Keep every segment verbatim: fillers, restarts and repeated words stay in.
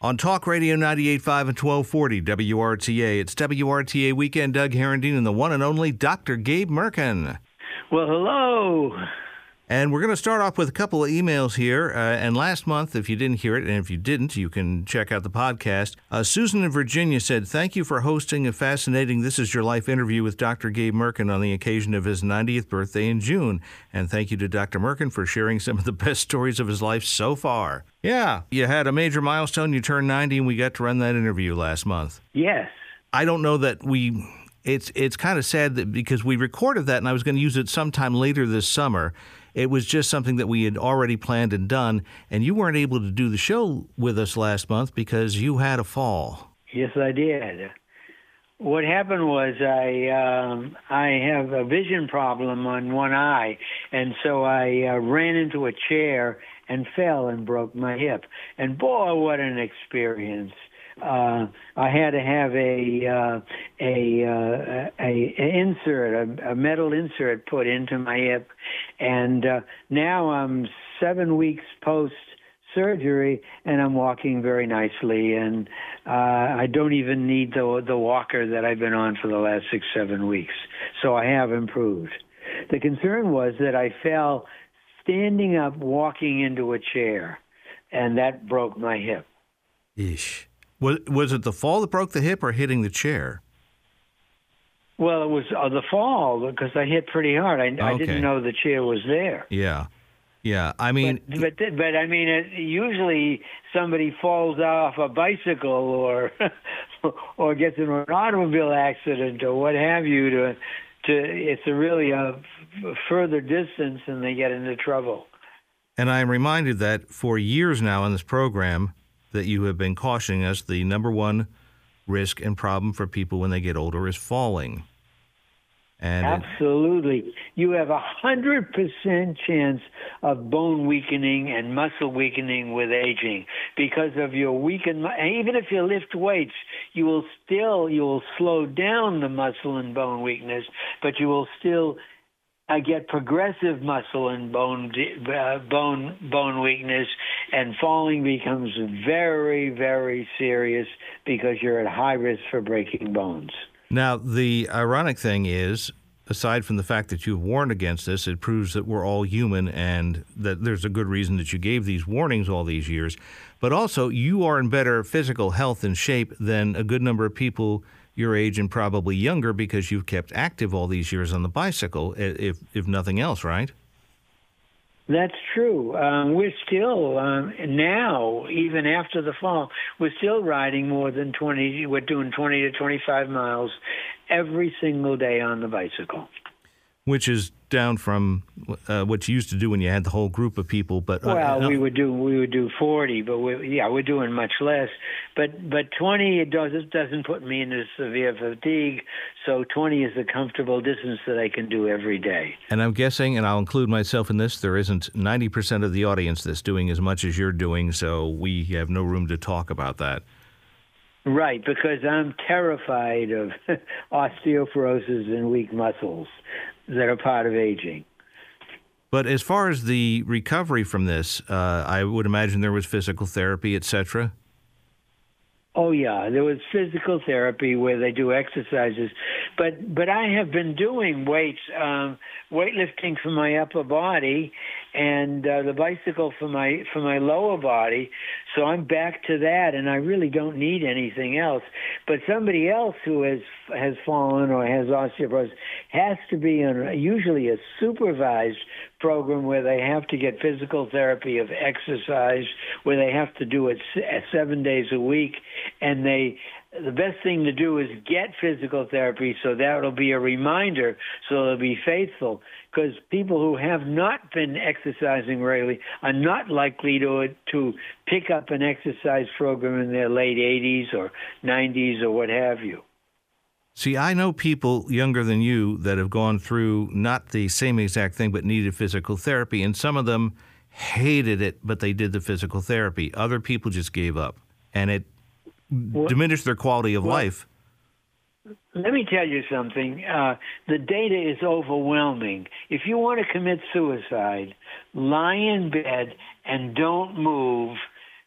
On Talk Radio ninety-eight point five and twelve forty W R T A. It's W R T A Weekend. Doug Herendeen and the one and only Doctor Gabe Mirkin. Well, hello. And we're going to start off with a couple of emails here. Uh, and last month, if you didn't hear it, and if you didn't, you can check out the podcast. Uh, Susan in Virginia said, thank you for hosting a fascinating This Is Your Life interview with Doctor Gabe Mirkin on the occasion of his ninetieth birthday in June. And thank you to Doctor Mirkin for sharing some of the best stories of his life so far. Yeah, you had a major milestone. You turned ninety, and we got to run that interview last month. Yes. I don't know that we... It's, it's kind of sad that because we recorded that, and I was going to use it sometime later this summer. It was just something that we had already planned and done, and you weren't able to do the show with us last month because you had a fall. Yes, I did. What happened was I um, I have a vision problem on one eye, and so I uh, ran into a chair and fell and broke my hip. And boy, what an experience! Uh, I had to have a uh, a, uh, a a insert, a, a metal insert put into my hip, and uh, now I'm seven weeks post surgery, and I'm walking very nicely, and uh, I don't even need the the walker that I've been on for the last six seven weeks. So I have improved. The concern was that I fell standing up, walking into a chair, and that broke my hip. Eesh. Was, was it the fall that broke the hip or hitting the chair? Well, it was uh, the fall because I hit pretty hard. I, okay. I didn't know the chair was there. Yeah, yeah. I mean, but but, but I mean, it, usually somebody falls off a bicycle or or gets into an automobile accident or what have you. To to it's a really a further distance and they get into trouble. And I'm reminded that for years now on this program, that you have been cautioning us the number one risk and problem for people when they get older is falling. And absolutely. It, you have a hundred percent chance of bone weakening and muscle weakening with aging because of your weakened, even if you lift weights, you will still, you will slow down the muscle and bone weakness, but you will still I get progressive muscle and bone uh, bone bone weakness, and falling becomes very, very serious because you're at high risk for breaking bones. Now, the ironic thing is, aside from the fact that you've warned against this, it proves that we're all human and that there's a good reason that you gave these warnings all these years. But also, you are in better physical health and shape than a good number of people your age and probably younger because you've kept active all these years on the bicycle, if if nothing else, right? That's true. Um, we're still, um, now, even after the fall, we're still riding more than twenty, we're doing twenty to twenty-five miles every single day on the bicycle. Which is down from uh, what you used to do when you had the whole group of people. But uh, well, uh, we would do we would do forty, but we, yeah, we're doing much less. But but twenty it does it doesn't put me into severe fatigue. So twenty is a comfortable distance that I can do every day. And I'm guessing, and I'll include myself in this, there isn't ninety percent of the audience that's doing as much as you're doing. So we have no room to talk about that. Right, because I'm terrified of osteoporosis and weak muscles that are part of aging. But as far as the recovery from this, uh, I would imagine there was physical therapy, et cetera. Oh, yeah, there was physical therapy where they do exercises. But but I have been doing weights, um, weightlifting for my upper body and uh, the bicycle for my for my lower body. So I'm back to that, and I really don't need anything else. But somebody else who has has fallen or has osteoporosis has to be on usually a supervised program where they have to get physical therapy of exercise, where they have to do it seven days a week, and they the best thing to do is get physical therapy so that'll be a reminder so they'll be faithful, because people who have not been exercising regularly are not likely to to pick up an exercise program in their late eighties or nineties or what have you. See, I know people younger than you that have gone through not the same exact thing but needed physical therapy, and some of them hated it, but they did the physical therapy. Other people just gave up, and it well, diminished their quality of well, life. Let me tell you something. Uh, the data is overwhelming. If you want to commit suicide, lie in bed and don't move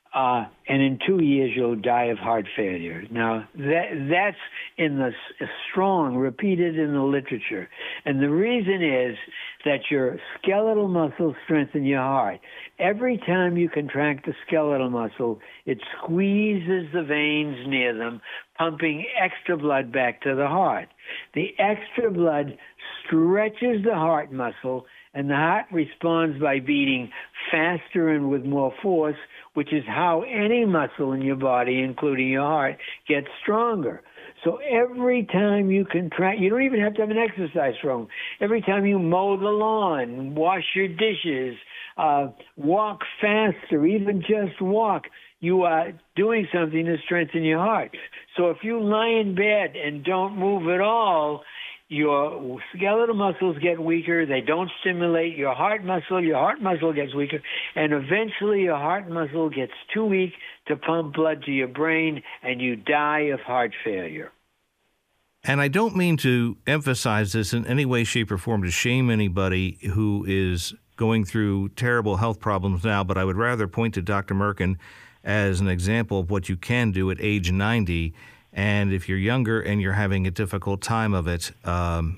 Uh, and in two years, you'll die of heart failure. Now, that that's in the strong, repeated in the literature. And the reason is that your skeletal muscles strengthen your heart. Every time you contract the skeletal muscle, it squeezes the veins near them, pumping extra blood back to the heart. The extra blood stretches the heart muscle, and the heart responds by beating faster and with more force, which is how any muscle in your body, including your heart, gets stronger. So every time you contract, you don't even have to have an exercise program. Every time you mow the lawn, wash your dishes, uh, walk faster, even just walk, you are doing something to strengthen your heart. So if you lie in bed and don't move at all, your skeletal muscles get weaker. They don't stimulate your heart muscle. Your heart muscle gets weaker. And eventually your heart muscle gets too weak to pump blood to your brain, and you die of heart failure. And I don't mean to emphasize this in any way, shape, or form to shame anybody who is going through terrible health problems now, but I would rather point to Doctor Mirkin as an example of what you can do at age ninety. And if you're younger and you're having a difficult time of it, um,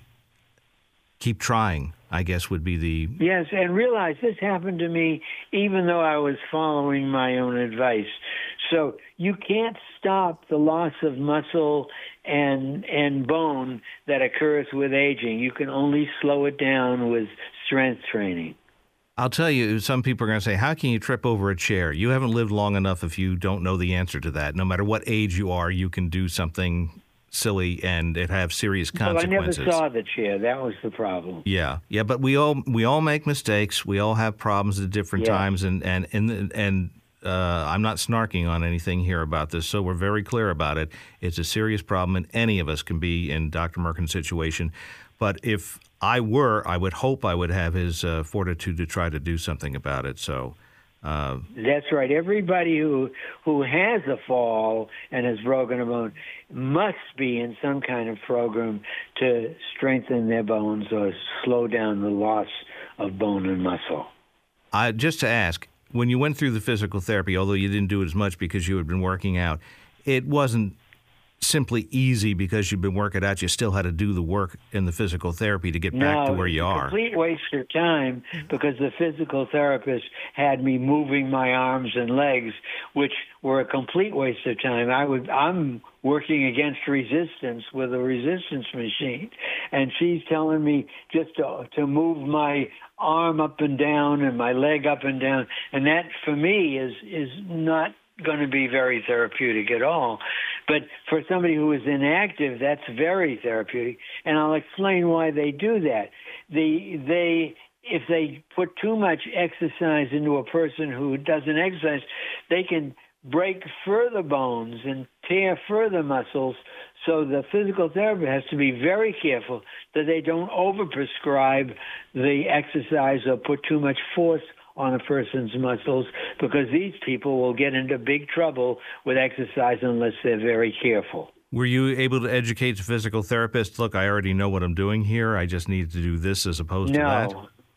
keep trying, I guess would be the... Yes, and realize this happened to me even though I was following my own advice. So you can't stop the loss of muscle and and bone that occurs with aging. You can only slow it down with strength training. I'll tell you, some people are going to say, how can you trip over a chair? You haven't lived long enough if you don't know the answer to that. No matter what age you are, you can do something silly and it have serious consequences. Well, I never saw the chair. That was the problem. Yeah, yeah, but we all we all make mistakes. We all have problems at different yeah. times, and and and and uh, I'm not snarking on anything here about this. So we're very clear about it. It's a serious problem, and any of us can be in Doctor Mirkin's situation. But if I were, I would hope I would have his uh, fortitude to try to do something about it. So uh, that's right. Everybody who who has a fall and has broken a bone must be in some kind of program to strengthen their bones or slow down the loss of bone and muscle. I, just to ask, when you went through the physical therapy, although you didn't do it as much because you had been working out, it wasn't simply easy because you've been working out. You still had to do the work in the physical therapy to get no, back to where you are. No, it's a complete waste of time because the physical therapist had me moving my arms and legs, which were a complete waste of time. I would, I'm working against resistance with a resistance machine, and she's telling me just to, to move my arm up and down and my leg up and down, and that for me is is not going to be very therapeutic at all. But for somebody who is inactive, that's very therapeutic. And I'll explain why they do that. The, they, if they put too much exercise into a person who doesn't exercise, they can break further bones and tear further muscles. So the physical therapist has to be very careful that they don't overprescribe the exercise or put too much force on a person's muscles, because these people will get into big trouble with exercise unless they're very careful. Were you able to educate the physical therapist, look, I already know what I'm doing here, I just need to do this as opposed no, to that?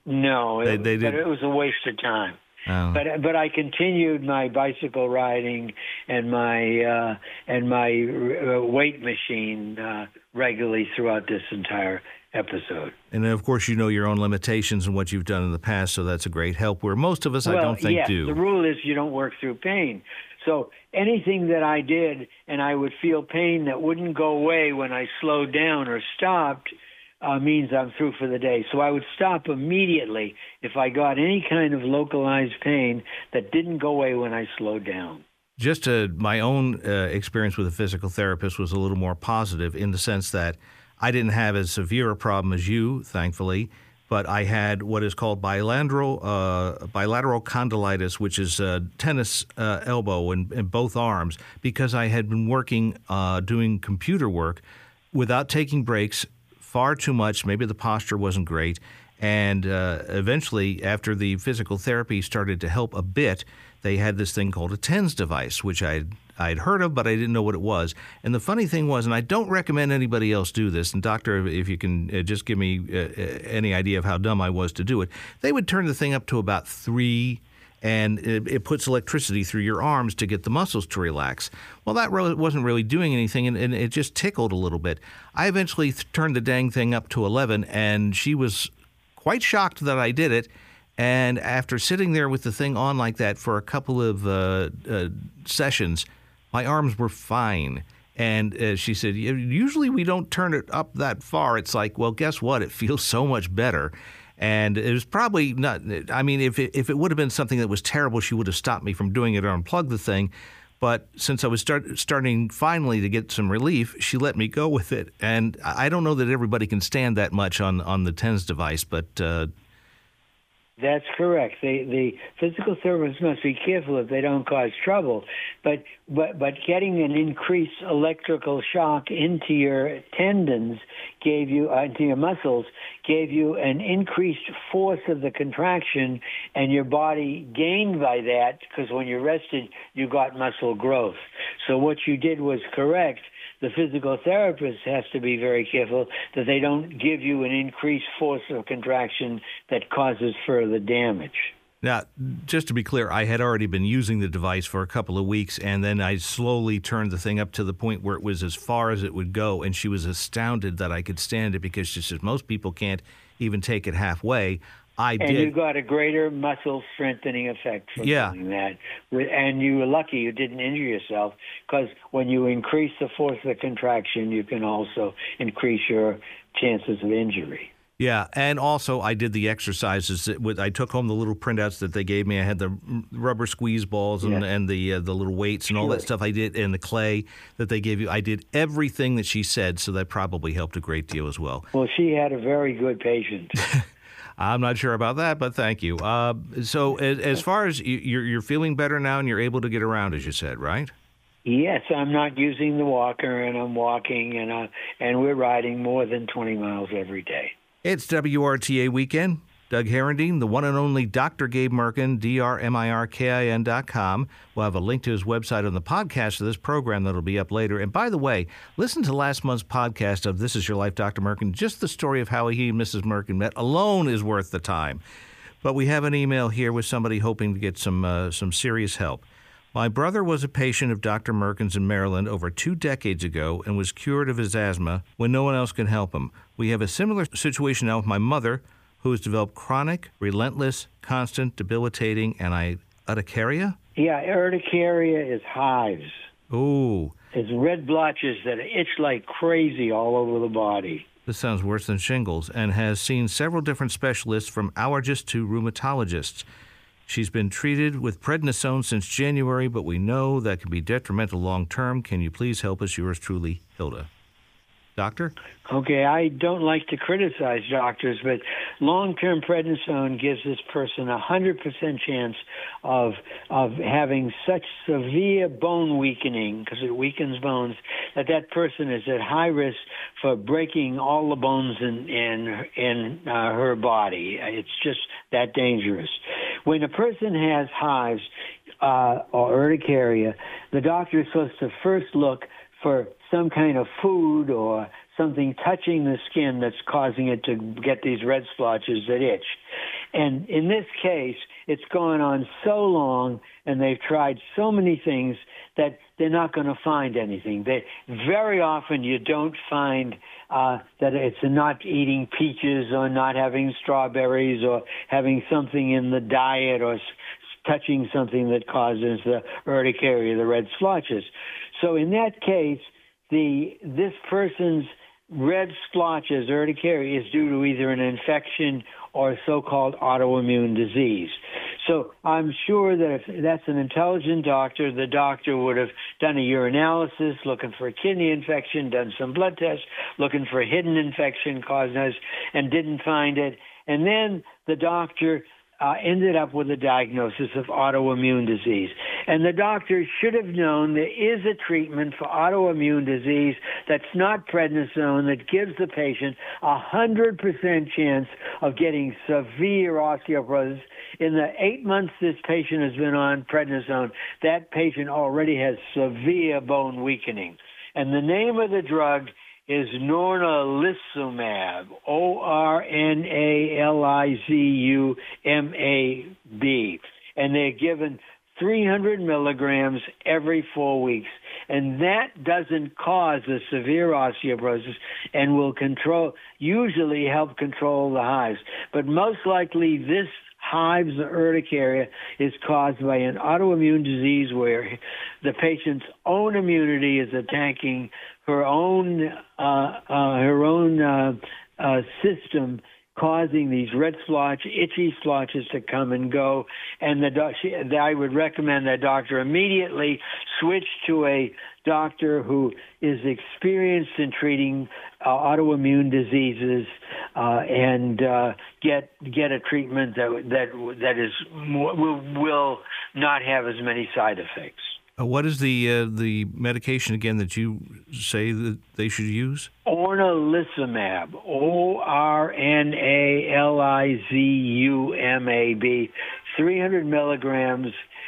No, they, it, they but it was a waste of time. Oh. But but I continued my bicycle riding and my uh, and my uh, weight machine uh, regularly throughout this entire episode. And then, of course, you know your own limitations and what you've done in the past, so that's a great help, where most of us, well, I don't think, yes, do. The rule is you don't work through pain. So anything that I did and I would feel pain that wouldn't go away when I slowed down or stopped uh, means I'm through for the day. So I would stop immediately if I got any kind of localized pain that didn't go away when I slowed down. Just uh, my own uh, experience with a physical therapist was a little more positive in the sense that I didn't have as severe a problem as you, thankfully, but I had what is called bilateral uh, bilateral condylitis, which is a tennis uh, elbow in, in both arms, because I had been working, uh, doing computer work without taking breaks far too much. Maybe the posture wasn't great. And uh, eventually, after the physical therapy started to help a bit, they had this thing called a TENS device, which I'd, I'd heard of, but I didn't know what it was. And the funny thing was, and I don't recommend anybody else do this, and doctor, if you can uh, just give me uh, any idea of how dumb I was to do it, they would turn the thing up to about three, and it, it puts electricity through your arms to get the muscles to relax. Well, that really wasn't really doing anything, and, and it just tickled a little bit. I eventually th- turned the dang thing up to eleven, and she was quite shocked that I did it. And after sitting there with the thing on like that for a couple of uh, uh, sessions, my arms were fine. And uh, she said, usually we don't turn it up that far. It's like, well, guess what? It feels so much better. And it was probably not, I mean, if it, if it would have been something that was terrible, she would have stopped me from doing it or unplugged the thing. But since I was start, starting finally to get some relief, she let me go with it. And I don't know that everybody can stand that much on, on the TENS device, but... Uh, That's correct. The the physical therapists must be careful if they don't cause trouble. But but but getting an increased electrical shock into your tendons gave you uh, into your muscles gave you an increased force of the contraction, and your body gained by that because when you rested, you got muscle growth. So what you did was correct. The physical therapist has to be very careful that they don't give you an increased force of contraction that causes further damage. Now, just to be clear, I had already been using the device for a couple of weeks, and then I slowly turned the thing up to the point where it was as far as it would go, and she was astounded that I could stand it because she says most people can't even take it halfway. I and did. you got a greater muscle strengthening effect from yeah. doing that. And you were lucky you didn't injure yourself, because when you increase the force of the contraction, you can also increase your chances of injury. Yeah, and also I did the exercises. With I took home the little printouts that they gave me. I had the rubber squeeze balls and, yeah. and the uh, the little weights and all sure. that stuff I did, and the clay that they gave you. I did everything that she said, so that probably helped a great deal as well. Well, she had a very good patient. I'm not sure about that, but thank you. Uh, so as, as far as you, you're, you're feeling better now and you're able to get around, as you said, right? Yes, I'm not using the walker, and I'm walking, and uh, and we're riding more than twenty miles every day. It's W R T A Weekend. Doug Herendeen, the one and only Doctor Gabe Mirkin, D R M I R K I N dot com. We'll have a link to his website on the podcast of this program that'll be up later. And by the way, listen to last month's podcast of This Is Your Life, Doctor Mirkin. Just the story of how he and Missus Mirkin met alone is worth the time. But we have an email here with somebody hoping to get some uh, some serious help. My brother was a patient of Doctor Mirkin's in Maryland over two decades ago and was cured of his asthma when no one else could help him. We have a similar situation now with my mother, who has developed chronic, relentless, constant, debilitating, and I urticaria? Yeah, urticaria is hives. Ooh. It's red blotches that itch like crazy all over the body. This sounds worse than shingles, and has seen several different specialists from allergists to rheumatologists. She's been treated with prednisone since January, but we know that can be detrimental long-term. Can you please help us? Yours truly, Hilda. Doctor? Okay, I don't like to criticize doctors, but long-term prednisone gives this person a one hundred percent chance of of having such severe bone weakening, because it weakens bones, that that person is at high risk for breaking all the bones in in, in uh, her body. It's just that dangerous. When a person has hives uh, or urticaria, the doctor is supposed to first look for some kind of food or something touching the skin that's causing it to get these red splotches that itch. And in this case, it's gone on so long, and they've tried so many things that they're not going to find anything. They, very often you don't find uh, that it's not eating peaches or not having strawberries or having something in the diet or s- touching something that causes the urticaria, the red splotches. So in that case, the this person's red splotches, urticaria, is due to either an infection or a so-called autoimmune disease. So I'm sure that if that's an intelligent doctor, the doctor would have done a urinalysis, looking for a kidney infection, done some blood tests, looking for a hidden infection causes, and didn't find it. And then the doctor Uh, ended up with a diagnosis of autoimmune disease. And the doctor should have known there is a treatment for autoimmune disease that's not prednisone, that gives the patient a one hundred percent chance of getting severe osteoporosis. In the eight months this patient has been on prednisone, that patient already has severe bone weakening. And the name of the drug is Nornalizumab, O R N A L I Z U M A B. and they're given three hundred milligrams every four weeks. And that doesn't cause a severe osteoporosis and will control, usually help control the hives. But most likely this hives or urticaria is caused by an autoimmune disease where the patient's own immunity is attacking her own, uh, uh, her own uh, uh, system, causing these red splotch, itchy splotches to come and go. And the doc- she, I would recommend that doctor immediately switch to a doctor who is experienced in treating uh, autoimmune diseases uh, and uh, get get a treatment that that that is more, will will not have as many side effects. Uh, what is the uh, the medication again that you say that they should use? Ornalizumab, O R N A L I Z U M A B, three hundred milligrams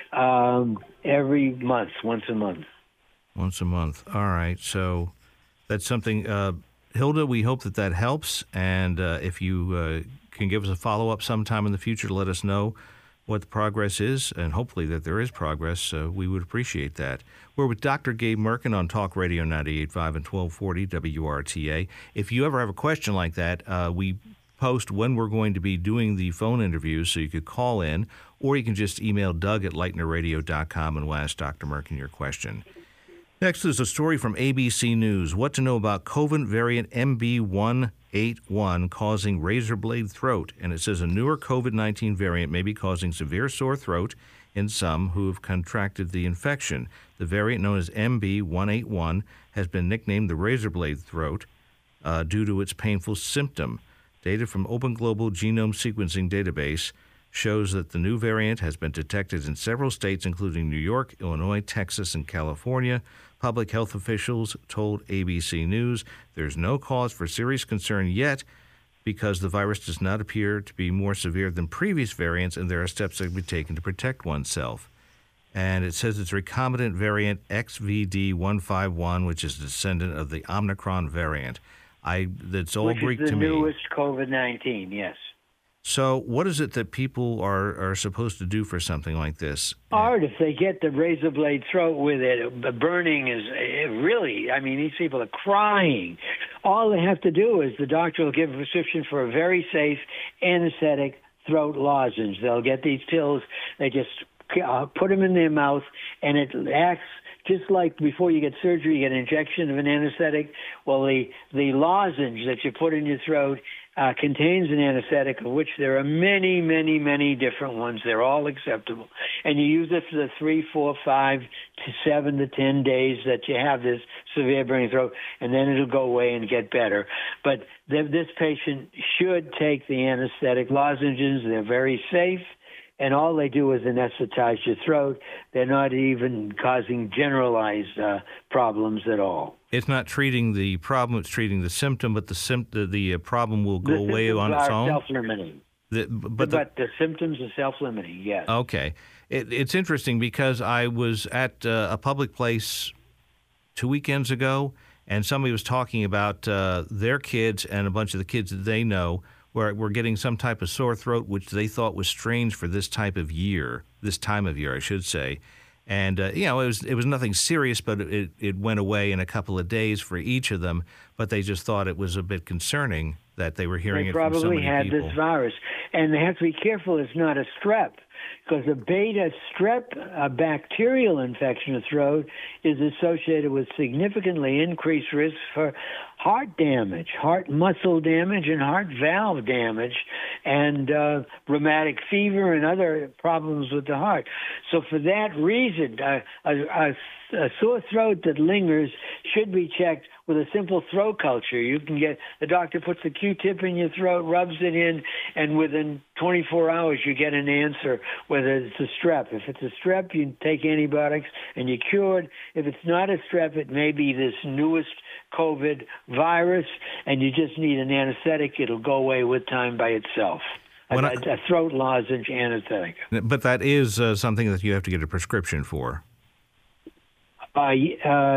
um, every month, once a month. Once a month. All right. So that's something, uh, Hilda, we hope that that helps. And uh, if you uh, can give us a follow-up sometime in the future to let us know what the progress is, and hopefully that there is progress, uh, we would appreciate that. We're with Doctor Gabe Mirkin on Talk Radio ninety-eight point five and twelve forty W R T A. If you ever have a question like that, uh, we post when we're going to be doing the phone interviews, so you could call in, or you can just email Doug at lightner radio dot com and we'll ask Doctor Mirkin your question. Next is a story from A B C News. What to know about COVID variant M B one eighty-one causing razor blade throat. And it says a newer COVID nineteen variant may be causing severe sore throat in some who have contracted the infection. The variant known as M B one eighty-one has been nicknamed the razor blade throat uh, due to its painful symptom. Data from Open Global Genome Sequencing Database shows that the new variant has been detected in several states, including New York, Illinois, Texas, and California. Public health officials told A B C News there's no cause for serious concern yet because the virus does not appear to be more severe than previous variants, and there are steps that can be taken to protect oneself. And it says it's recombinant variant X V D one fifty-one, which is a descendant of the Omicron variant. I that's all Which Greek is the to me. newest COVID nineteen, yes. So what is it that people are, are supposed to do for something like this? Hard if they get the razor blade throat with it. The burning is it really, I mean, these people are crying. All they have to do is the doctor will give a prescription for a very safe anesthetic throat lozenge. They'll get these pills. They just uh, put them in their mouth, and it acts just like before you get surgery, you get an injection of an anesthetic. Well, the, the lozenge that you put in your throat uh, contains an anesthetic, of which there are many, many, many different ones. They're all acceptable. And you use it for the three, four, five to seven to ten days that you have this severe burning throat, and then it'll go away and get better. But th- this patient should take the anesthetic lozenges. They're very safe. And all they do is anesthetize your throat. They're not even causing generalized uh, problems at all. It's not treating the problem; it's treating the symptom. But the sim- the, the uh, problem will go the away on its own. Self-limiting. The, but, but the, the symptoms are self-limiting. Yes. Okay, it, it's interesting because I was at uh, a public place two weekends ago, and somebody was talking about uh, their kids and a bunch of the kids that they know were were getting some type of sore throat, which they thought was strange for this type of year, this time of year, I should say. And, uh, you know, it was it was nothing serious, but it, it went away in a couple of days for each of them. But they just thought it was a bit concerning that they were hearing they it from so many probably had people. this virus. And they have to be careful it's not a strep, because a beta strep a bacterial infection of the throat is associated with significantly increased risk for heart damage, heart muscle damage, and heart valve damage, and uh, rheumatic fever and other problems with the heart. So for that reason, uh, a, a, a sore throat that lingers should be checked with a simple throat culture. You can get, the doctor puts a Q-tip in your throat, rubs it in, and within twenty-four hours you get an answer whether it's a strep. If it's a strep, you take antibiotics and you're cured. If it's not a strep, it may be this newest COVID virus, and you just need an anesthetic. It'll go away with time by itself. A, I, a throat lozenge anesthetic. But that is uh, something that you have to get a prescription for. Uh, uh,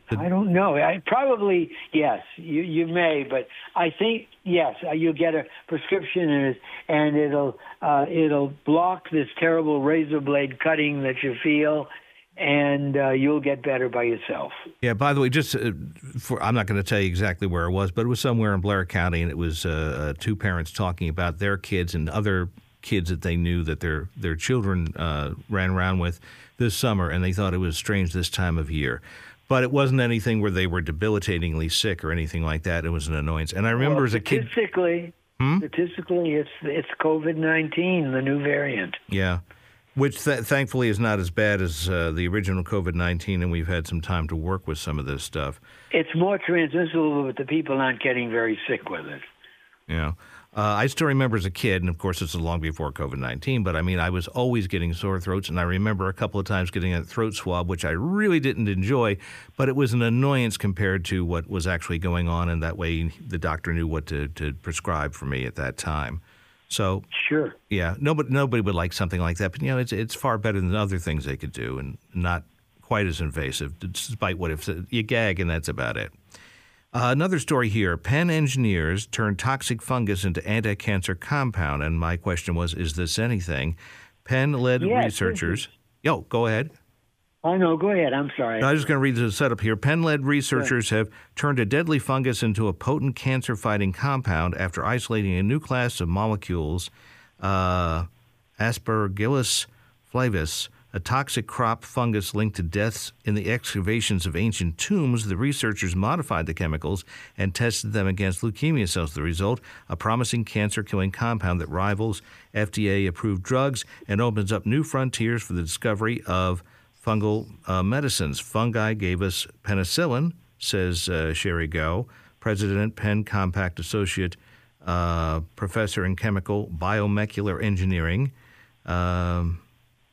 I don't know. I probably yes, you you may, but I think yes, you'll get a prescription and and it'll uh, it'll block this terrible razor blade cutting that you feel, and uh, you'll get better by yourself. Yeah. By the way, just uh, for I'm not going to tell you exactly where it was, but it was somewhere in Blair County, and it was uh, uh, two parents talking about their kids and other kids that they knew that their their children uh, ran around with this summer, and they thought it was strange this time of year. But it wasn't anything where they were debilitatingly sick or anything like that. It was an annoyance. And I remember well, as a kid... Statistically, hmm? statistically it's, it's COVID nineteen, the new variant. Yeah, which th- thankfully is not as bad as uh, the original COVID nineteen, and we've had some time to work with some of this stuff. It's more transmissible, but the people aren't getting very sick with it. Yeah. Uh, I still remember as a kid, and of course this is long before COVID nineteen, but I mean, I was always getting sore throats, and I remember a couple of times getting a throat swab, which I really didn't enjoy, but it was an annoyance compared to what was actually going on, and that way the doctor knew what to, to prescribe for me at that time. So, sure. Yeah, nobody, nobody would like something like that, but you know, it's, it's far better than other things they could do, and not quite as invasive, despite what if you gag, and that's about it. Uh, another story here. Penn engineers turned toxic fungus into anti-cancer compound. And my question was, is this anything? Penn-led yes, researchers... Yo, go ahead. Oh, no, go ahead. I'm sorry. No, I was just going to read the setup here. Penn-led researchers sure. have turned a deadly fungus into a potent cancer-fighting compound after isolating a new class of molecules, uh, Aspergillus flavus, a toxic crop fungus linked to deaths in the excavations of ancient tombs. The researchers modified the chemicals and tested them against leukemia cells. The result, a promising cancer-killing compound that rivals F D A-approved drugs and opens up new frontiers for the discovery of fungal uh, medicines. Fungi gave us penicillin, says uh, Sherry Gao, President, Penn Compact Associate uh, Professor in Chemical Biomolecular Engineering. Um...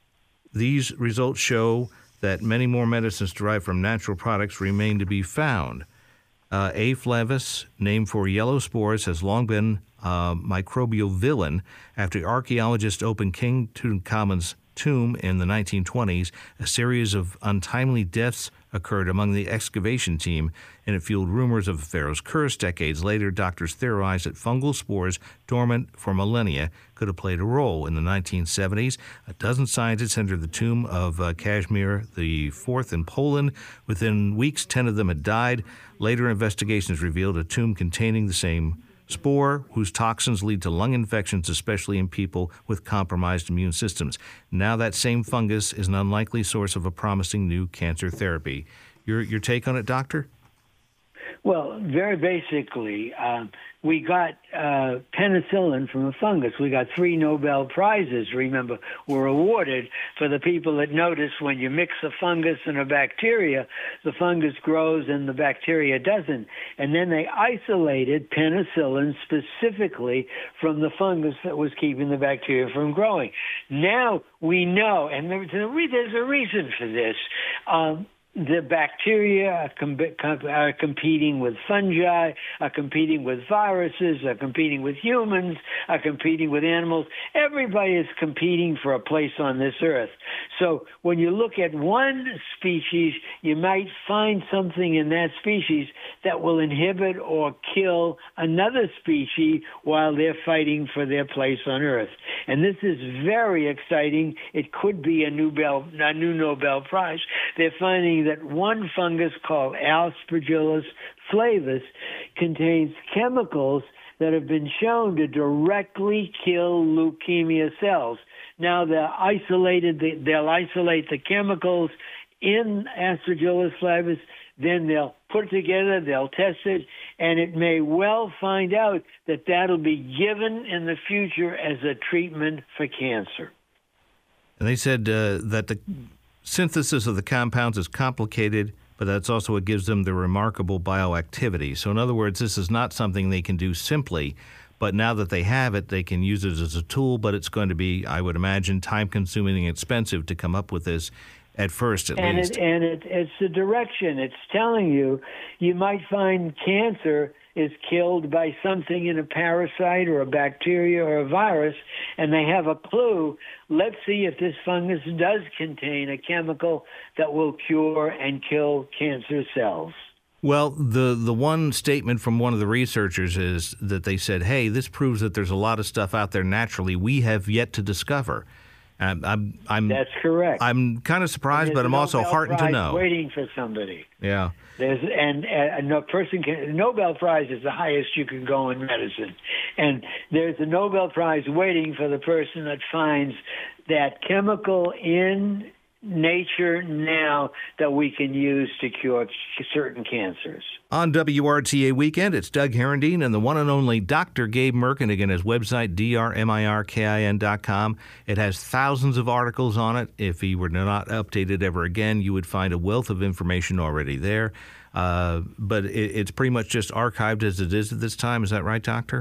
These results show that many more medicines derived from natural products remain to be found. Uh, A. flavus, named for yellow spores, has long been a microbial villain. After archaeologists opened King Tutankhamun's tomb in the nineteen twenties, a series of untimely deaths occurred among the excavation team, and it fueled rumors of the pharaoh's curse. Decades later, doctors theorized that fungal spores, dormant for millennia, could have played a role. In the nineteen seventies, a dozen scientists entered the tomb of uh, Casimir the Fourth in Poland. Within weeks, ten of them had died. Later investigations revealed a tomb containing the same spore, whose toxins lead to lung infections, especially in people with compromised immune systems. Now that same fungus is an unlikely source of a promising new cancer therapy. Your your take on it, Doctor? Well, very basically, um, we got uh, penicillin from a fungus. We got three Nobel Prizes, remember, were awarded for the people that noticed when you mix a fungus and a bacteria, the fungus grows and the bacteria doesn't. And then they isolated penicillin specifically from the fungus that was keeping the bacteria from growing. Now we know, and there's a reason for this, um, the bacteria are, com- are competing with fungi, are competing with viruses, are competing with humans, are competing with animals. Everybody is competing for a place on this earth. So when you look at one species, you might find something in that species that will inhibit or kill another species while they're fighting for their place on earth. And this is very exciting. It could be a Nobel, a new Nobel Prize. They're finding that one fungus called Aspergillus flavus contains chemicals that have been shown to directly kill leukemia cells. Now they're isolated, they'll isolate the chemicals in Aspergillus flavus, then they'll put it together, they'll test it, and it may well find out that that'll be given in the future as a treatment for cancer. And they said uh, that the synthesis of the compounds is complicated, but that's also what gives them the remarkable bioactivity. So in other words, this is not something they can do simply, but now that they have it, they can use it as a tool, but it's going to be, I would imagine, time-consuming and expensive to come up with this at first at and least. It, and it, it's the direction. It's telling you you might find cancer is killed by something in a parasite or a bacteria or a virus, and they have a clue. Let's see if this fungus does contain a chemical that will cure and kill cancer cells. Well, the, the one statement from one of the researchers is that they said, hey, this proves that there's a lot of stuff out there naturally we have yet to discover. I'm, I'm, I'm, That's correct. I'm kind of surprised, but I'm also Nobel heartened Prize to know. Waiting for somebody. Yeah. There's and, and a person can Nobel Prize is the highest you can go in medicine, and there's a Nobel Prize waiting for the person that finds that chemical in nature now that we can use to cure certain cancers. On W R T A Weekend, it's Doug Herendeen and the one and only Doctor Gabe Mirkin. Again, his website, D R M I R K I N dot com. It has thousands of articles on it. If he were not updated ever again, you would find a wealth of information already there. Uh, but it, it's pretty much just archived as it is at this time. Is that right, Doctor?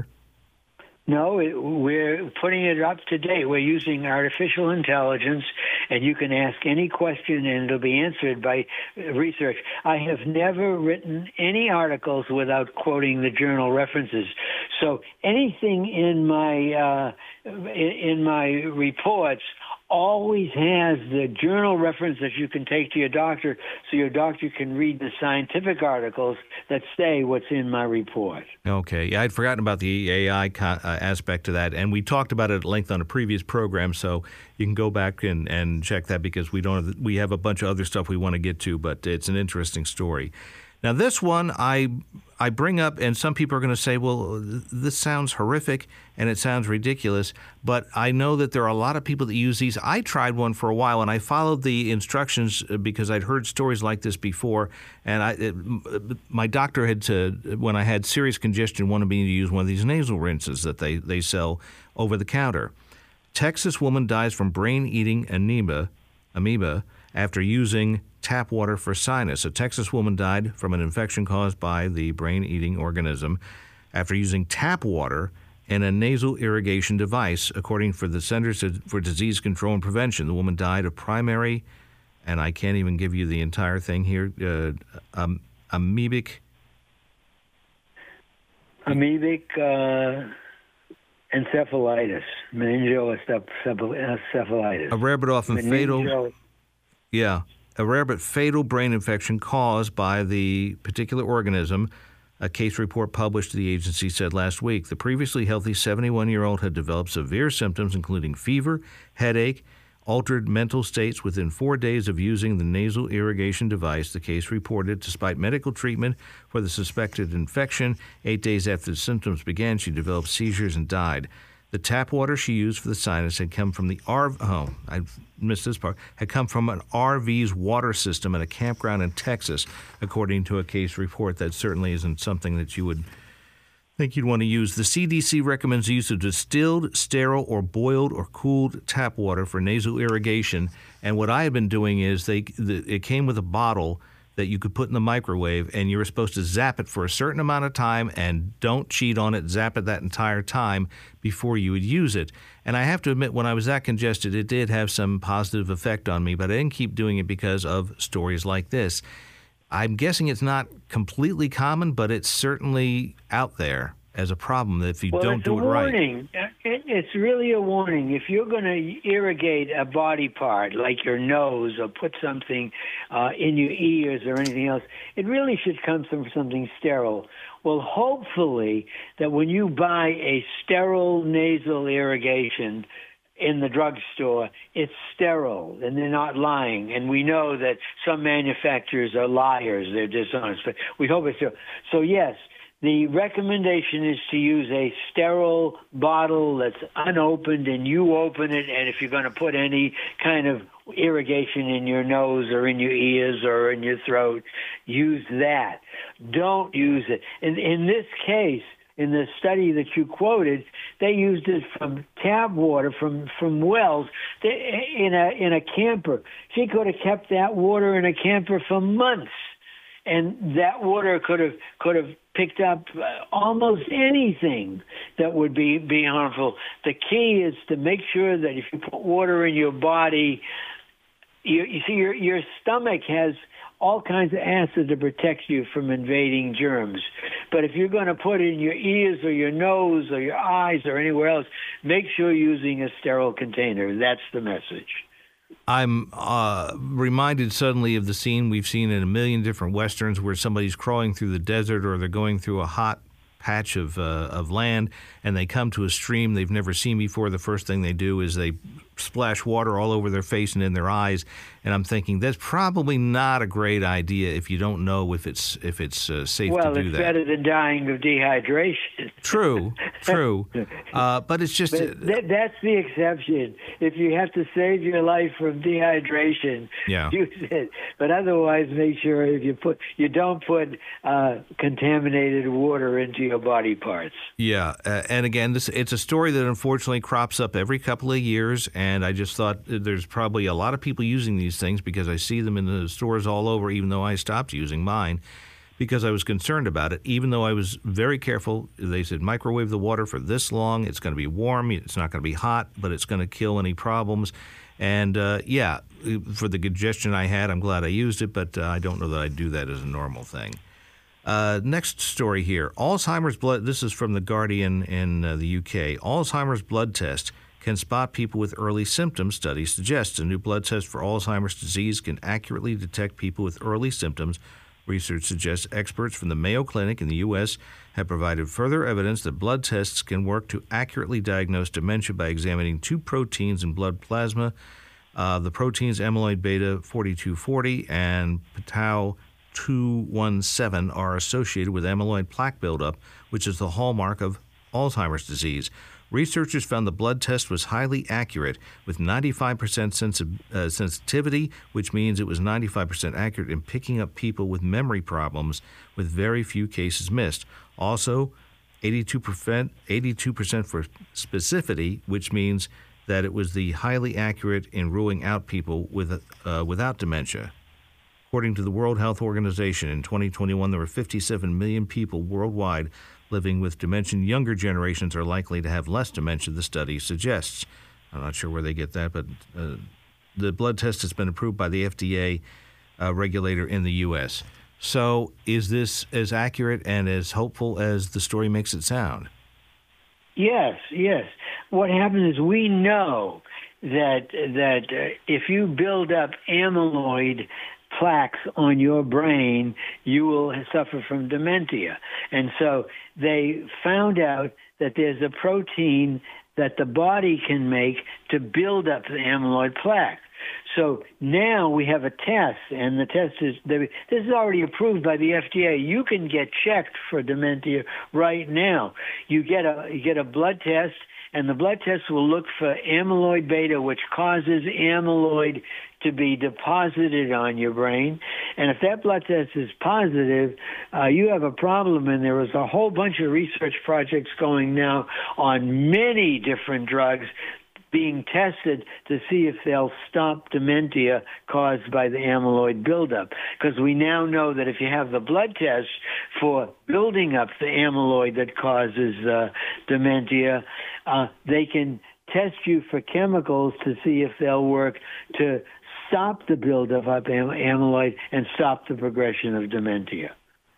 No, it, we're putting it up to date. We're using artificial intelligence, and you can ask any question, and it'll be answered by research. I have never written any articles without quoting the journal references. So anything in my uh, in my reports always has the journal reference that you can take to your doctor, so your doctor can read the scientific articles that say what's in my report. Okay. Yeah, I'd forgotten about the A I co- uh, aspect to that, and we talked about it at length on a previous program, so you can go back and, and check that because we don't have, we have a bunch of other stuff we want to get to, but it's an interesting story. Now, this one I I bring up, and some people are going to say, well, this sounds horrific and it sounds ridiculous, but I know that there are a lot of people that use these. I tried one for a while, and I followed the instructions because I'd heard stories like this before, and I, it, my doctor had to, when I had serious congestion, wanted me to use one of these nasal rinses that they, they sell over the counter. Texas woman dies from brain-eating amoeba, amoeba after using tap water for sinus. A Texas woman died from an infection caused by the brain-eating organism after using tap water in a nasal irrigation device, according to the Centers for Disease Control and Prevention. The woman died of primary, and I can't even give you the entire thing here, uh, um, amoebic... Amoebic uh, encephalitis, meningoencephalitis. A rare but often Meningo- fatal... Yeah. A rare but fatal brain infection caused by the particular organism, a case report published to the agency said last week. The previously healthy seventy-one-year-old had developed severe symptoms, including fever, headache, altered mental states within four days of using the nasal irrigation device, the case reported. Despite medical treatment for the suspected infection, eight days after the symptoms began, she developed seizures and died. The tap water she used for the sinus had come from the R V, oh, I missed this part, had come from an R V's water system at a campground in Texas, according to a case report. That certainly isn't something that you would think you'd want to use. The C D C recommends the use of distilled, sterile, or boiled or cooled tap water for nasal irrigation. And what I have been doing is they the, it came with a bottle that you could put in the microwave, and you were supposed to zap it for a certain amount of time, and don't cheat on it, zap it that entire time before you would use it. And I have to admit, when I was that congested, it did have some positive effect on me, but I didn't keep doing it because of stories like this. I'm guessing it's not completely common, but it's certainly out there as a problem that if you well, don't do it right. Warning. It's really a warning. If you're going to irrigate a body part like your nose or put something uh, in your ears or anything else, it really should come from something sterile. Well, hopefully that when you buy a sterile nasal irrigation in the drugstore, it's sterile and they're not lying. And we know that some manufacturers are liars. They're dishonest. But we hope it's sterile. So, yes, the recommendation is to use a sterile bottle that's unopened, and you open it, and if you're going to put any kind of irrigation in your nose or in your ears or in your throat, use that. Don't use it. In, in this case, in the study that you quoted, they used it from tap water from, from wells they, in a in a camper. She could have kept that water in a camper for months. And that water could have could have picked up almost anything that would be, be harmful. The key is to make sure that if you put water in your body, you, you see, your your stomach has all kinds of acid to protect you from invading germs. But if you're going to put it in your ears or your nose or your eyes or anywhere else, make sure you're using a sterile container. That's the message. I'm uh, reminded suddenly of the scene we've seen in a million different Westerns where somebody's crawling through the desert or they're going through a hot patch of uh, of land and they come to a stream they've never seen before. The first thing they do is they splash water all over their face and in their eyes. And I'm thinking that's probably not a great idea if you don't know if it's if it's uh, safe well, to do that. Well, it's better than dying of dehydration. True, true. Uh, but it's just... But th- that's the exception. If you have to save your life from dehydration, yeah. use it. But otherwise, make sure if you put you don't put uh, contaminated water into your body parts. Yeah, uh, and again, this it's a story that unfortunately crops up every couple of years, and I just thought there's probably a lot of people using these things because I see them in the stores all over, even though I stopped using mine because I was concerned about it, even though I was very careful. They said microwave the water for this long. It's going to be warm. It's not going to be hot, but it's going to kill any problems. And, uh, yeah, for the congestion I had, I'm glad I used it, but uh, I don't know that I'd do that as a normal thing. Uh, next story here. Alzheimer's blood, this is from The Guardian in uh, the U K. Alzheimer's blood test can spot people with early symptoms, study suggests. A new blood test for Alzheimer's disease can accurately detect people with early symptoms. Research suggests experts from the Mayo Clinic in the U S have provided further evidence that blood tests can work to accurately diagnose dementia by examining two proteins in blood plasma. Uh, the proteins amyloid beta forty-two forty and p-tau two seventeen are associated with amyloid plaque buildup, which is the hallmark of Alzheimer's disease. Researchers found the blood test was highly accurate with ninety-five percent sensi- uh, sensitivity, which means it was ninety-five percent accurate in picking up people with memory problems with very few cases missed. Also, eighty-two percent, eighty-two percent for specificity, which means that it was the highly accurate in ruling out people with uh, without dementia. According to the World Health Organization, in twenty twenty-one, there were fifty-seven million people worldwide living with dementia. Younger generations are likely to have less dementia, the study suggests. I'm not sure where they get that, but uh, the blood test has been approved by the F D A uh, regulator in the U S. So is this as accurate and as hopeful as the story makes it sound? Yes, yes. What happens is we know that that uh, if you build up amyloid plaques on your brain, you will suffer from dementia. And so they found out that there's a protein that the body can make to build up the amyloid plaque. So now we have a test, and the test is, this is already approved by the F D A. You can get checked for dementia right now. You get a you get a blood test, and the blood test will look for amyloid beta, which causes amyloid to be deposited on your brain. And if that blood test is positive, uh, you have a problem. And there is a whole bunch of research projects going now on many different drugs being tested to see if they'll stop dementia caused by the amyloid buildup. Because we now know that if you have the blood test for building up the amyloid that causes uh, dementia, uh, they can test you for chemicals to see if they'll work to stop the buildup of amyloid and stop the progression of dementia.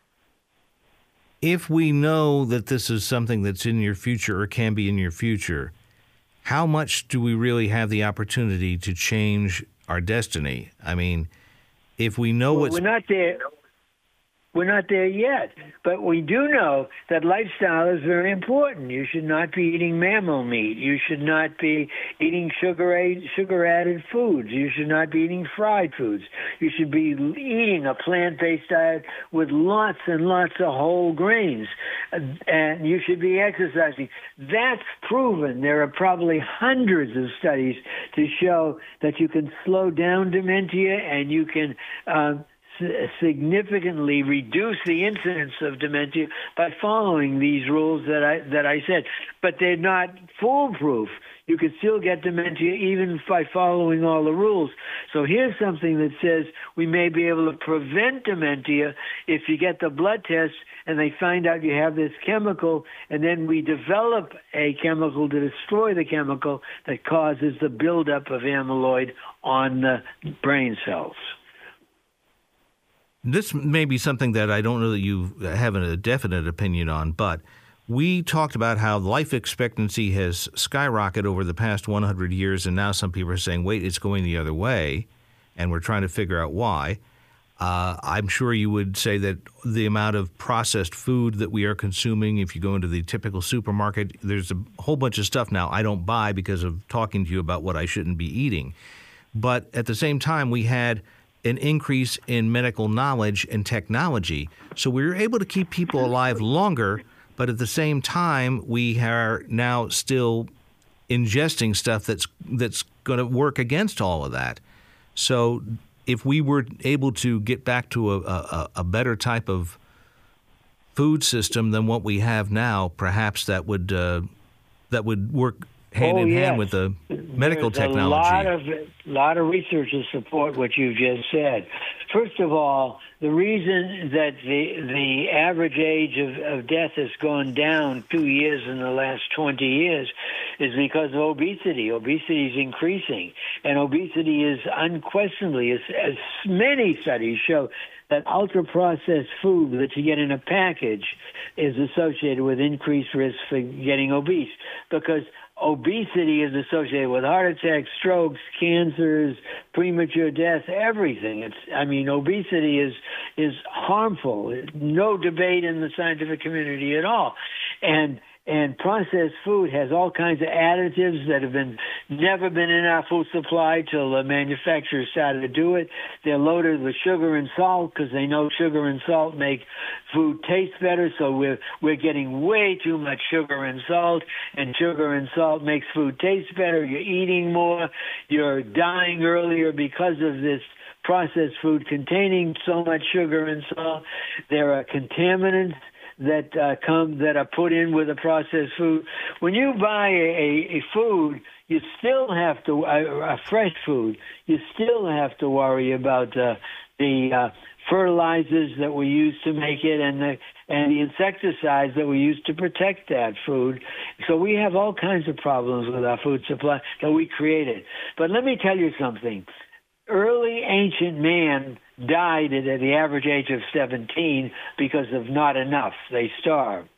If we know that this is something that's in your future or can be in your future, how much do we really have the opportunity to change our destiny? I mean, if we know well, what's... We're not there. We're not there yet, but we do know that lifestyle is very important. You should not be eating mammal meat. You should not be eating sugar sugar-added foods. You should not be eating fried foods. You should be eating a plant-based diet with lots and lots of whole grains, and you should be exercising. That's proven. There are probably hundreds of studies to show that you can slow down dementia and you can uh, significantly reduce the incidence of dementia by following these rules that I that I said. But they're not foolproof. You can still get dementia even by following all the rules. So here's something that says we may be able to prevent dementia if you get the blood test and they find out you have this chemical, and then we develop a chemical to destroy the chemical that causes the buildup of amyloid on the brain cells. This may be something that I don't know that you have a definite opinion on, but we talked about how life expectancy has skyrocketed over the past one hundred years, and now some people are saying, wait, it's going the other way, and we're trying to figure out why. Uh, I'm sure you would say that the amount of processed food that we are consuming, if you go into the typical supermarket, there's a whole bunch of stuff now I don't buy because of talking to you about what I shouldn't be eating. But at the same time, we had an increase in medical knowledge and technology. So we were able to keep people alive longer, but at the same time, we are now still ingesting stuff that's that's going to work against all of that. So if we were able to get back to a, a, a better type of food system than what we have now, perhaps that would uh, that would work hand oh, in yes. hand with the medical There's technology. A lot of lot of research to support what you just said. First of all, the reason that the the average age of, of death has gone down two years in the last twenty years is because of obesity. Obesity is increasing, and obesity is unquestionably, as, as many studies show, that ultra-processed food that you get in a package is associated with increased risk for getting obese, because obesity is associated with heart attacks, strokes, cancers, premature death, everything. It's, I mean, obesity is is harmful. No debate in the scientific community at all. And and processed food has all kinds of additives that have been never been in our food supply till the manufacturers started to do it. They're loaded with sugar and salt because they know sugar and salt make food taste better. So we're we're getting way too much sugar and salt, and sugar and salt makes food taste better. You're eating more. You're dying earlier because of this processed food containing so much sugar and salt. There are contaminants that uh, come that are put in with a processed food. When you buy a, a food, you still have to a, a fresh food. You still have to worry about uh, the uh, fertilizers that we use to make it, and the and the insecticides that we use to protect that food. So we have all kinds of problems with our food supply that we created. But let me tell you something. Early ancient man died at the average age of seventeen because of not enough. They starved.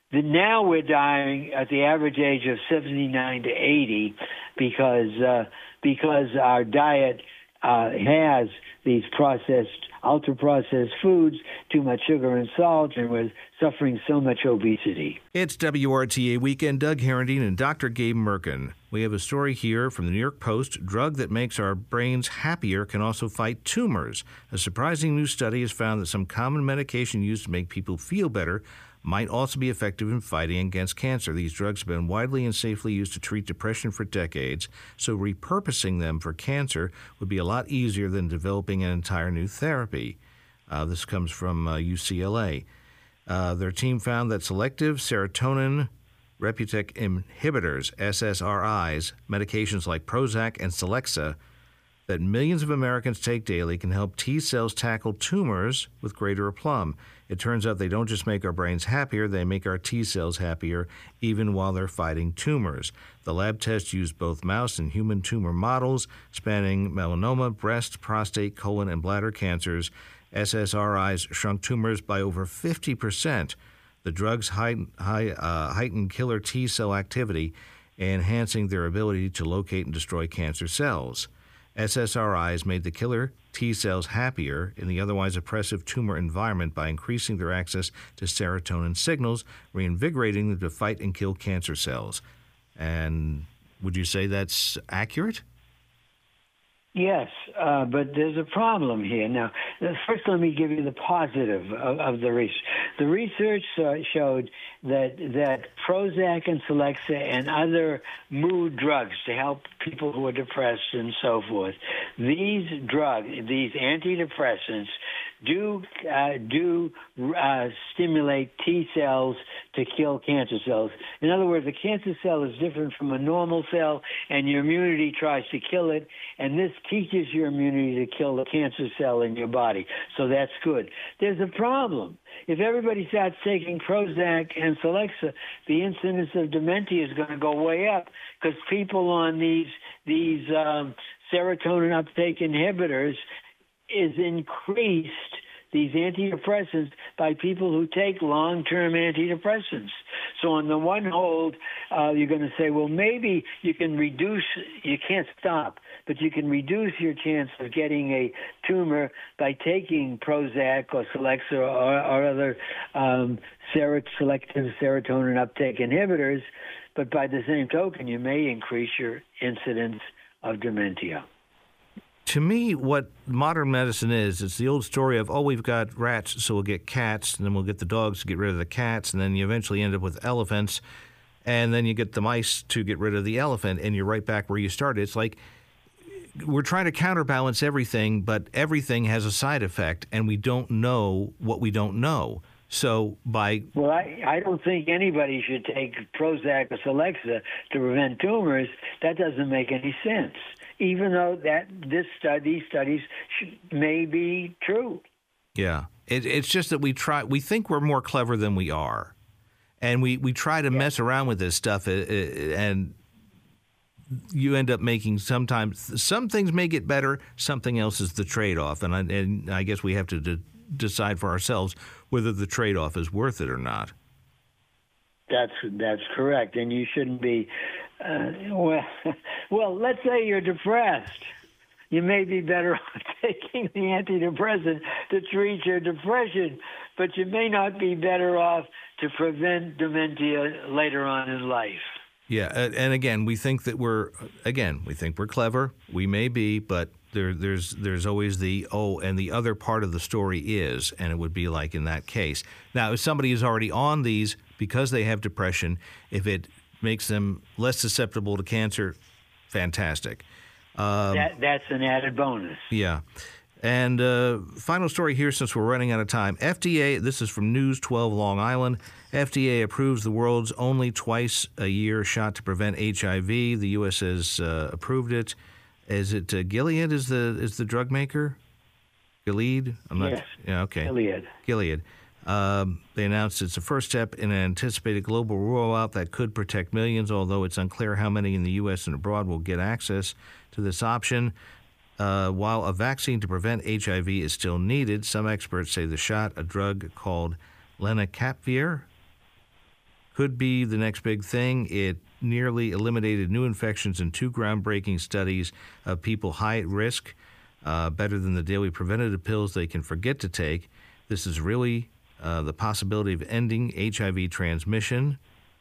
Now we're dying at the average age of seventy-nine to eighty because uh, because our diet uh, has these processed, ultra-processed foods, too much sugar and salt, and we're suffering so much obesity. It's W R T A Weekend. Doug Herendeen and Doctor Gabe Mirkin. We have a story here from the New York Post. Drug that makes our brains happier can also fight tumors. A surprising new study has found that some common medication used to make people feel better might also be effective in fighting against cancer. These drugs have been widely and safely used to treat depression for decades, so repurposing them for cancer would be a lot easier than developing an entire new therapy. Uh, this comes from uh, U C L A. Uh, their team found that selective serotonin reuptake inhibitors, S S R Is, medications like Prozac and Celexa, that millions of Americans take daily can help T cells tackle tumors with greater aplomb. It turns out they don't just make our brains happier, they make our T cells happier even while they're fighting tumors. The lab test used both mouse and human tumor models spanning melanoma, breast, prostate, colon, and bladder cancers. S S R Is shrunk tumors by over fifty percent. The drugs heighten, high, uh, heighten killer T cell activity, enhancing their ability to locate and destroy cancer cells. S S R Is made the killer T cells happier in the otherwise oppressive tumor environment by increasing their access to serotonin signals, reinvigorating them to fight and kill cancer cells. And would you say that's accurate? Yes, uh, but there's a problem here. Now, first let me give you the positive of, of the research. The research uh, showed that that Prozac and Celexa and other mood drugs to help people who are depressed and so forth, these drugs, these antidepressants, do uh, do uh, stimulate T cells to kill cancer cells. In other words, a cancer cell is different from a normal cell, and your immunity tries to kill it, and this teaches your immunity to kill the cancer cell in your body. So that's good. There's a problem. If everybody starts taking Prozac and Celexa, the incidence of dementia is going to go way up because people on these these um, serotonin uptake inhibitors is increased, these antidepressants, by people who take long-term antidepressants. So on the one hold, uh, you're going to say, well, maybe you can reduce, you can't stop, but you can reduce your chance of getting a tumor by taking Prozac or Celexa or, or other um, ser- selective serotonin uptake inhibitors, but by the same token, you may increase your incidence of dementia. To me, what modern medicine is, it's the old story of, oh, we've got rats, so we'll get cats, and then we'll get the dogs to get rid of the cats, and then you eventually end up with elephants, and then you get the mice to get rid of the elephant, and you're right back where you started. It's like we're trying to counterbalance everything, but everything has a side effect, and we don't know what we don't know. So by well, I, I don't think anybody should take Prozac or Celexa to prevent tumors. That doesn't make any sense, even though that this study, these studies should, may be true. Yeah, it, it's just that we try. We think we're more clever than we are, and we, we try to yeah. mess around with this stuff, and you end up making sometimes some things may get better, something else is the trade-off, and I, and I guess we have to de- decide for ourselves whether the trade-off is worth it or not. That's that's correct, and you shouldn't be. Uh, well, well, let's say you're depressed. You may be better off taking the antidepressant to treat your depression, but you may not be better off to prevent dementia later on in life. Yeah, and again, we think that we're again we think we're clever. We may be, but there, there's there's always the oh, and the other part of the story is, and it would be like in that case. Now, if somebody is already on these because they have depression, if it makes them less susceptible to cancer, fantastic. Um, that that's an added bonus. Yeah. And uh, final story here, since we're running out of time. F D A, this is from News twelve Long Island. F D A approves the world's only twice-a-year shot to prevent H I V. The U S has uh, approved it. Is it uh, Gilead is the is the drug maker? Gilead? I'm not. Yes. Yeah. Okay. Gilead. Gilead. Um, they announced it's the first step in an anticipated global rollout that could protect millions, although it's unclear how many in the U S and abroad will get access to this option. Uh, while a vaccine to prevent H I V is still needed, some experts say the shot, a drug called lenacapavir, could be the next big thing. It nearly eliminated new infections in two groundbreaking studies of people high at risk, uh, better than the daily preventative pills they can forget to take. This is really uh, the possibility of ending H I V transmission.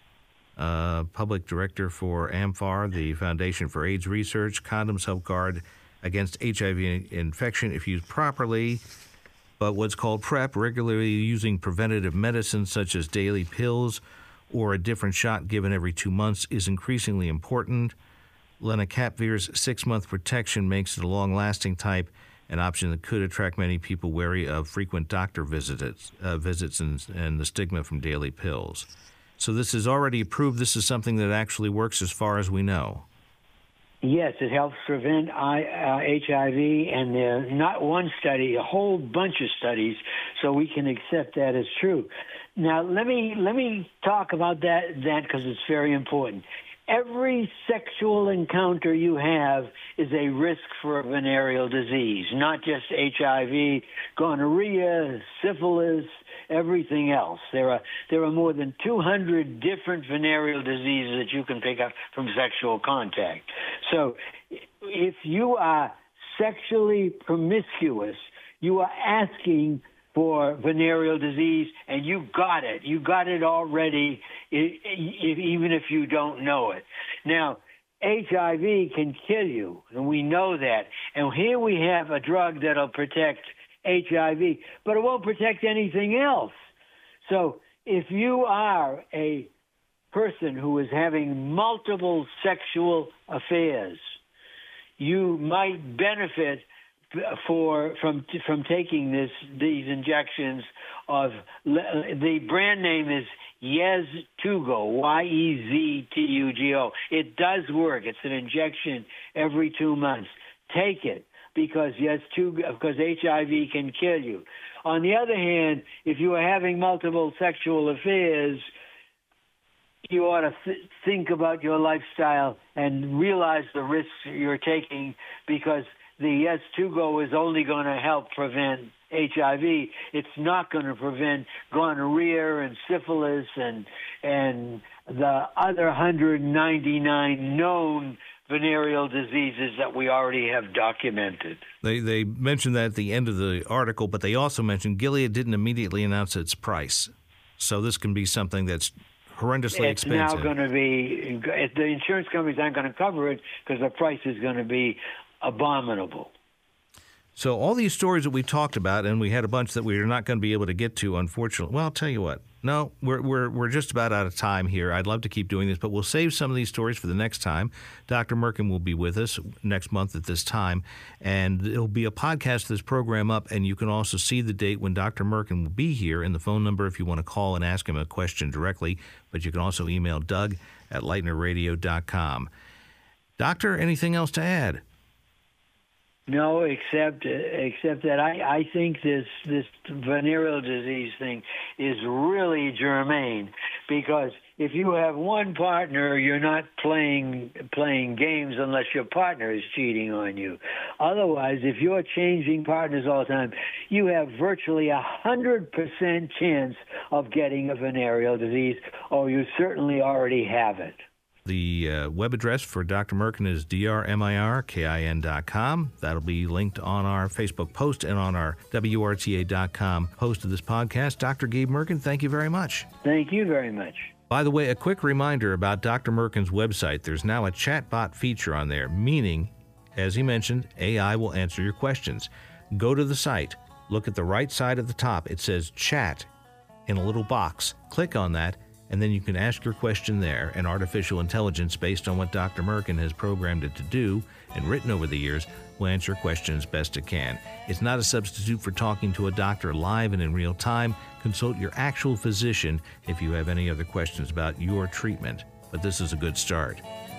Uh, Public Director for AMFAR, the Foundation for AIDS Research, condoms help guard against H I V infection if used properly. But what's called PrEP, regularly using preventative medicines such as daily pills or a different shot given every two months, is increasingly important. Lenacapavir's six-month protection makes it a long-lasting type, an option that could attract many people wary of frequent doctor visits, uh, visits and, and the stigma from daily pills. So this is already approved. This is something that actually works as far as we know. Yes, it helps prevent I, uh, H I V, and uh, not one study, a whole bunch of studies, so we can accept that as true. Now, let me let me talk about that that because it's very important. Every sexual encounter you have is a risk for a venereal disease, not just H I V, gonorrhea, syphilis, everything else. There are there are more than two hundred different venereal diseases that you can pick up from sexual contact. So if you are sexually promiscuous, you are asking for venereal disease, and you got it. You got it already, even if you don't know it. Now, H I V can kill you, and we know that. And here we have a drug that'll protect H I V, but it won't protect anything else. So if you are a person who is having multiple sexual affairs, you might benefit for from from taking this these injections of the brand name is Yeztugo, Y E Z T U G O. It does work. It's an injection every two months. Take it because Yeztugo, because H I V can kill you. On the other hand, if you are having multiple sexual affairs, you ought to th- think about your lifestyle and realize the risks you're taking, because the Yeztugo is only going to help prevent H I V. It's not going to prevent gonorrhea and syphilis and and the other one hundred ninety-nine known venereal diseases that we already have documented. They they mentioned that at the end of the article, but they also mentioned Gilead didn't immediately announce its price. So this can be something that's horrendously it's expensive. It's now going to be, the insurance companies aren't going to cover it because the price is going to be abominable. So all these stories that we talked about, and we had a bunch that we are not going to be able to get to, unfortunately. Well, I'll tell you what. No, we're we're we're just about out of time here. I'd love to keep doing this, but we'll save some of these stories for the next time. Doctor Merkin will be with us next month at this time, and there'll be a podcast of this program up, and you can also see the date when Doctor Merkin will be here and the phone number if you want to call and ask him a question directly. But you can also email Doug at lightner radio dot com. Doctor, anything else to add? No, except except that I, I think this this venereal disease thing is really germane, because if you have one partner, you're not playing playing games unless your partner is cheating on you. Otherwise, if you're changing partners all the time, you have virtually a hundred percent chance of getting a venereal disease, or you certainly already have it. The uh, web address for Doctor Merkin is D R M I R K I N dot com. That'll be linked on our Facebook post and on our W R T A dot com post of this podcast. Doctor Gabe Merkin, thank you very much. Thank you very much. By the way, a quick reminder about Doctor Merkin's website. There's now a chatbot feature on there, meaning, as he mentioned, A I will answer your questions. Go to the site. Look at the right side of the top. It says chat in a little box. Click on that, and then you can ask your question there, and artificial intelligence, based on what Doctor Merkin has programmed it to do and written over the years, will answer questions best it can. It's not a substitute for talking to a doctor live and in real time. Consult your actual physician if you have any other questions about your treatment, but this is a good start.